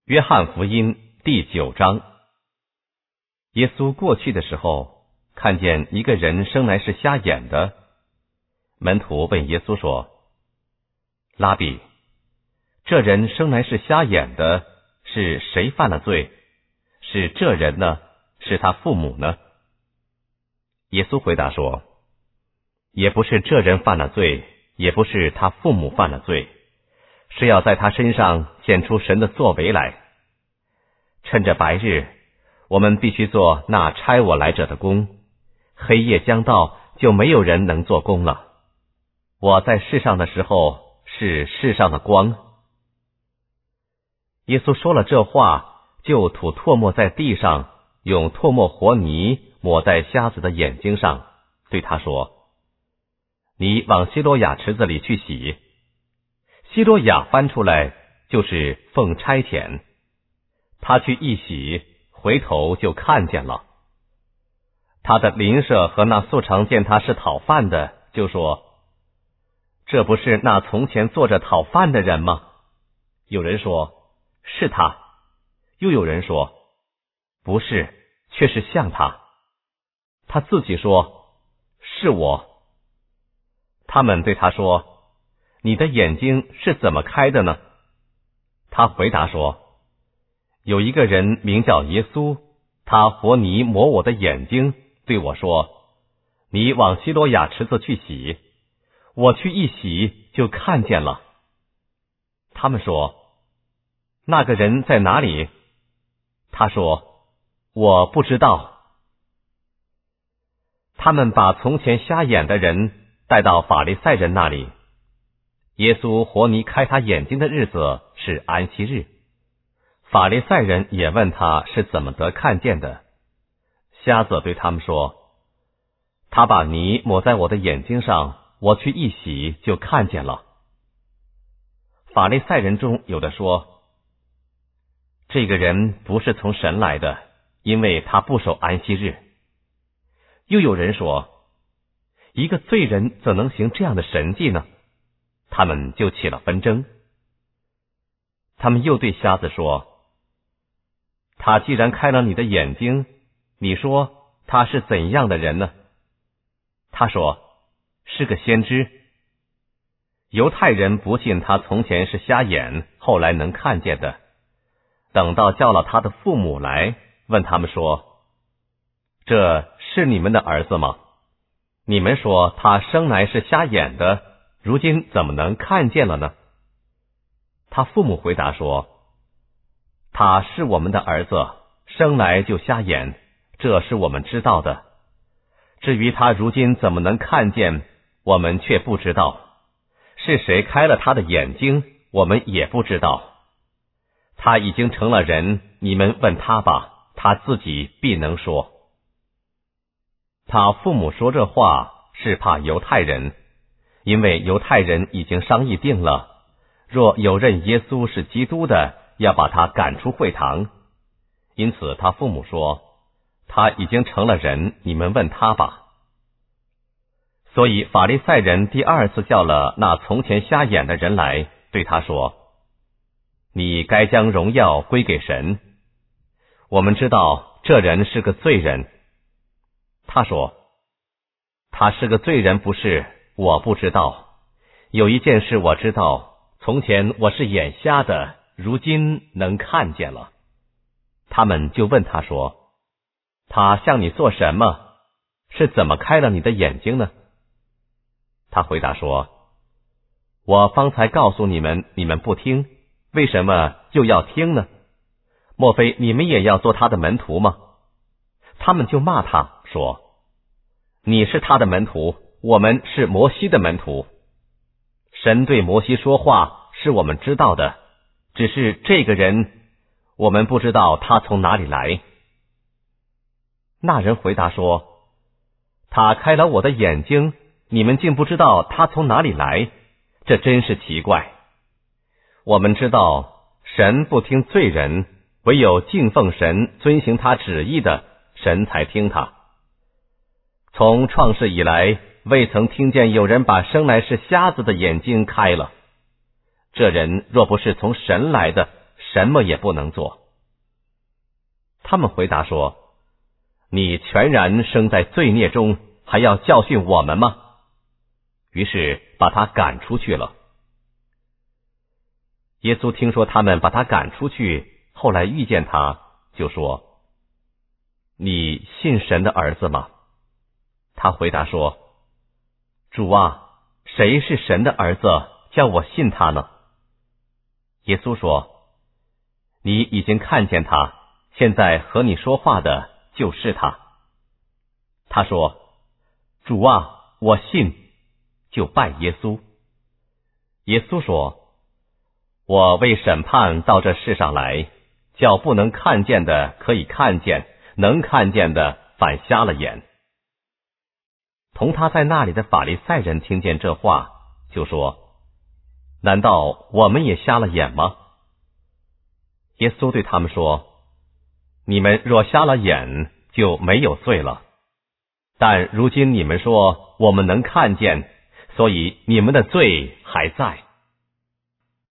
约翰福音第9章。耶稣过去的时候，看见一个人生来是瞎眼的。门徒问耶稣说：拉比，这人生来是瞎眼的，是谁犯了罪？是这人呢？是他父母呢？耶稣回答说：也不是这人犯了罪，也不是他父母犯了罪，是要在他身上显出神的作为来。趁着白日，我们必须做那差我来者的工，黑夜将到，就没有人能做工了。我在世上的时候，是世上的光。耶稣说了这话，就吐唾沫在地上，用唾沫和泥抹在瞎子的眼睛上，对他说：你往西罗亚池子里去洗。西罗亚翻出来就是奉差遣，他去一洗，回头就看见了。他的邻舍和那素常见他是讨饭的，就说：这不是那从前坐着讨饭的人吗？有人说是他，又有人说不是，却是像他。他自己说是我。他们对他说：你的眼睛是怎么开的呢？他回答说：有一个人名叫耶稣，他和泥抹我的眼睛，对我说：你往西罗亚池子去洗。我去一洗，就看见了。他们说：那个人在哪里？他说：我不知道。他们把从前瞎眼的人带到法利赛人那里。耶稣和泥开他眼睛的日子是安息日。法利赛人也问他是怎么得看见的。瞎子对他们说：他把泥抹在我的眼睛上，我去一洗，就看见了。法利赛人中有的说：这个人不是从神来的，因为他不守安息日。又有人说：一个罪人怎能行这样的神迹呢？他们就起了纷争。他们又对瞎子说：他既然开了你的眼睛，你说他是怎样的人呢？他说：是个先知。犹太人不信他从前是瞎眼，后来能看见的。等到叫了他的父母来，问他们说：这是你们的儿子吗？你们说他生来是瞎眼的，如今怎么能看见了呢？他父母回答说：他是我们的儿子，生来就瞎眼，这是我们知道的。至于他如今怎么能看见，我们却不知道。是谁开了他的眼睛，我们也不知道。他已经成了人，你们问他吧，他自己必能说。他父母说这话是怕犹太人，因为犹太人已经商议定了，若有认耶稣是基督的，要把他赶出会堂。因此他父母说：他已经成了人，你们问他吧。所以法利赛人第二次叫了那从前瞎眼的人来，对他说：你该将荣耀归给神。我们知道这人是个罪人。他说：他是个罪人不是，我不知道。有一件事我知道，从前我是眼瞎的，如今能看见了。他们就问他说：他向你做什么？是怎么开了你的眼睛呢？他回答说：我方才告诉你们，你们不听，为什么又要听呢？莫非你们也要做他的门徒吗？他们就骂他说：你是他的门徒，我们是摩西的门徒。神对摩西说话是我们知道的，只是这个人我们不知道他从哪里来。那人回答说：他开了我的眼睛，你们竟不知道他从哪里来，这真是奇怪。我们知道神不听罪人，唯有敬奉神遵行他旨意的，神才听他。从创世以来，未曾听见有人把生来是瞎子的眼睛开了。这人若不是从神来的， 什么也不能做。他们回答说：你全然生在罪孽中，还要教训我们吗？于是把他赶出去了。耶稣听说他们把他赶出去，后来遇见他，就说：你信神的儿子吗？他回答说：主啊，谁是神的儿子，叫我信他呢？耶稣说：你已经看见他，现在和你说话的就是他。他说：主啊，我信，就拜耶稣。耶稣说：我为审判到这世上来，叫不能看见的可以看见，能看见的反瞎了眼。同他在那里的法利赛人听见这话，就说：难道我们也瞎了眼吗？耶稣对他们说：你们若瞎了眼，就没有罪了。但如今你们说我们能看见，所以你们的罪还在。